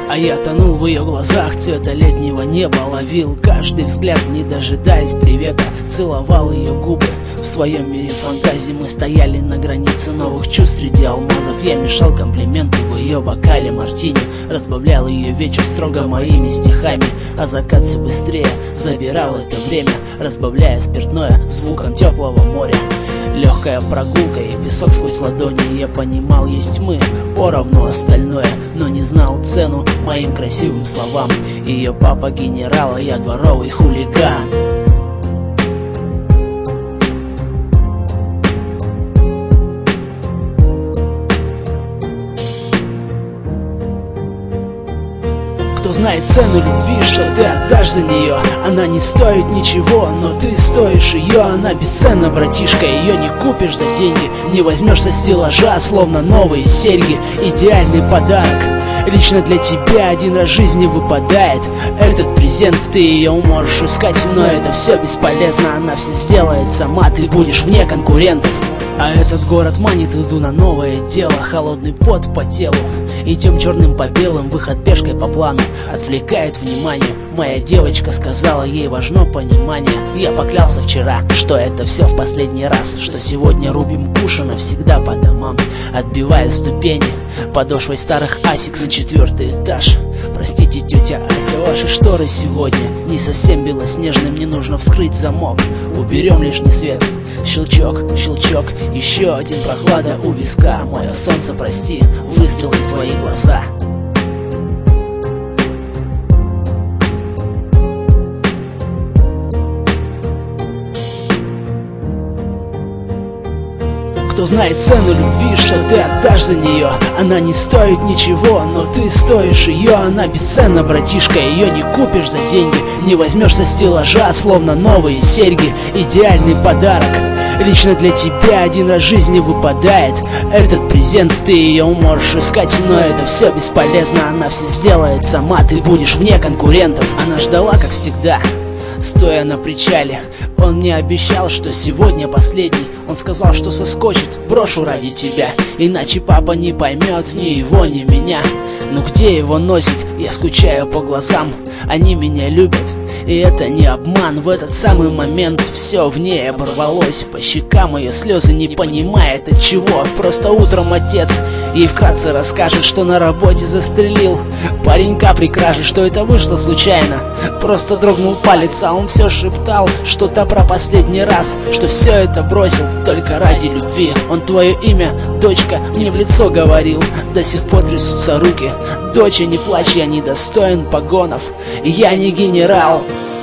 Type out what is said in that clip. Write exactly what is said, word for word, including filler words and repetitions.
А я тонул в ее глазах, цвета летнего неба ловил каждый взгляд, не дожидаясь привета. Целовал ее губы. В своем мире фантазии мы стояли на границе новых чувств среди алмазов. Я мешал комплименты в ее бокале мартини, разбавлял ее вечер строго моими стихами. А закат все быстрее забирал это время, разбавляя спиртное звуком теплого моря. Легкая прогулка и песок сквозь ладони. Я понимал, есть мы, поровну остальное, но не знал цену моим красивым словам. Ее папа генерал, а я дворовый хулиган. Кто знает цену любви, что ты отдашь за нее? Она не стоит ничего, но ты стоишь ее. Она бесценна, братишка, ее не купишь за деньги, не возьмешь со стеллажа, словно новые серьги. Идеальный подарок лично для тебя один раз в жизни выпадает. Этот презент, ты ее можешь искать, но это все бесполезно. Она все сделает сама, ты будешь вне конкурентов. А этот город манит, иду на новое дело. Холодный пот по телу, идем черным по белым, выход пешкой по плану отвлекает внимание. Моя девочка сказала, ей важно понимание. Я поклялся вчера, что это все в последний раз, что сегодня рубим куша навсегда по домам, отбивая ступени подошвой старых асикс на четвертый этаж. Простите, тетя Ася, ваши шторы сегодня не совсем белоснежные, мне нужно вскрыть замок. Уберем лишний свет. Щелчок, щелчок, еще один прохлада у виска. Мое солнце, прости, выстрел в твои глаза. Кто знает цену любви, что ты отдашь за нее? Она не стоит ничего, но ты стоишь ее. Она бесценна, братишка, ее не купишь за деньги, не возьмешь со стеллажа, словно новые серьги. Идеальный подарок лично для тебя один раз в жизни выпадает. Этот презент, ты ее можешь искать, но это все бесполезно. Она все сделает сама, ты будешь вне конкурентов. Она ждала, как всегда, стоя на причале. Он мне обещал, что сегодня последний. Он сказал, что соскочит, брошу ради тебя, иначе папа не поймет ни его, ни меня. Но где его носит? Я скучаю по глазам, они меня любят, и это не обман. В этот самый момент все в ней оборвалось. По щекам ее слезы, не понимает от чего. Просто утром отец ей вкратце расскажет, что на работе застрелил паренька при краже, что это вышло случайно. Просто дрогнул палец, а он все шептал что-то про последний раз, что все это бросил только ради любви. Он твое имя, дочка, мне в лицо говорил. До сих пор трясутся руки. Доча, не плачь, я недостоин погонов, я не генерал.